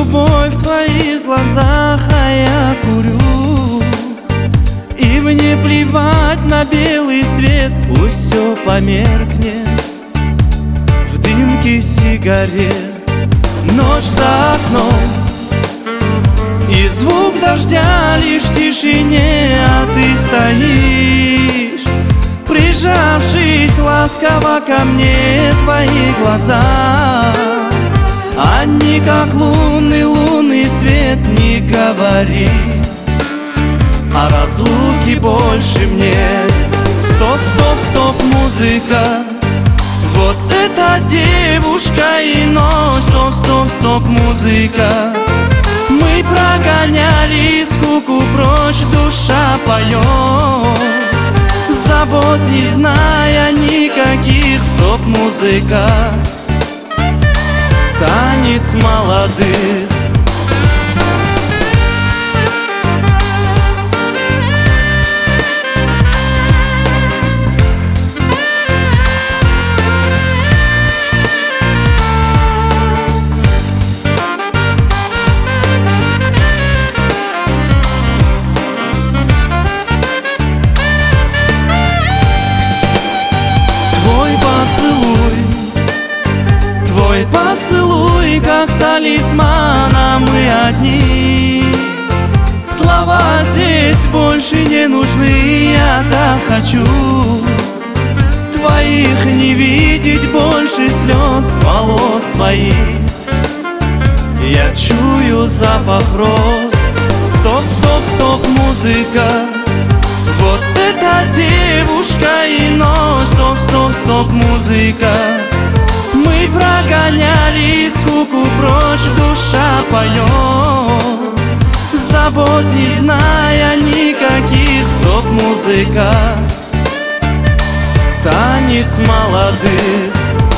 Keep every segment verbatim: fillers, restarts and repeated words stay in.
любовь в твоих глазах, а я курю. И мне плевать на белый свет, пусть все померкнет в дымке сигарет. Ночь за окном и звук дождя лишь в тишине, а ты стоишь, прижавшись ласково ко мне. Твои глаза, они как лунный, лунный свет. Не говори о разлуке больше мне. Стоп, стоп, стоп, музыка, вот эта девушка и ночь. Стоп, стоп, стоп, музыка, мы прогоняли скуку прочь, душа поет, забот не зная никаких. Стоп, музыка, танец молодых. Твой поцелуй, как талисман, а мы одни. Слова здесь больше не нужны, я так хочу твоих не видеть больше слез с волос твоих. Я чую запах роз. Стоп, стоп, стоп, музыка, вот эта девушка и ночь. Стоп, стоп, стоп, музыка, мы прогоняли скуку прочь, душа поет, забот не зная никаких. Стоп, музыка, танец молодых.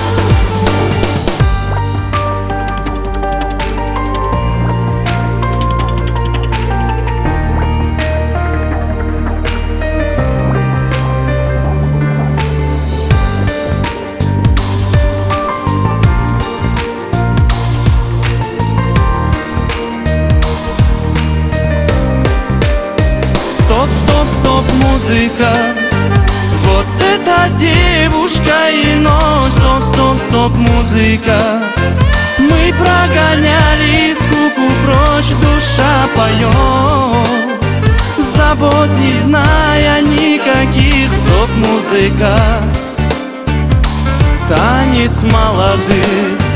Стоп, стоп, стоп, музыка, вот эта девушка и ночь. Стоп, стоп, стоп, музыка, мы прогоняли скуку прочь, душа поет, забот не зная никаких. Стоп, музыка, танец молодых.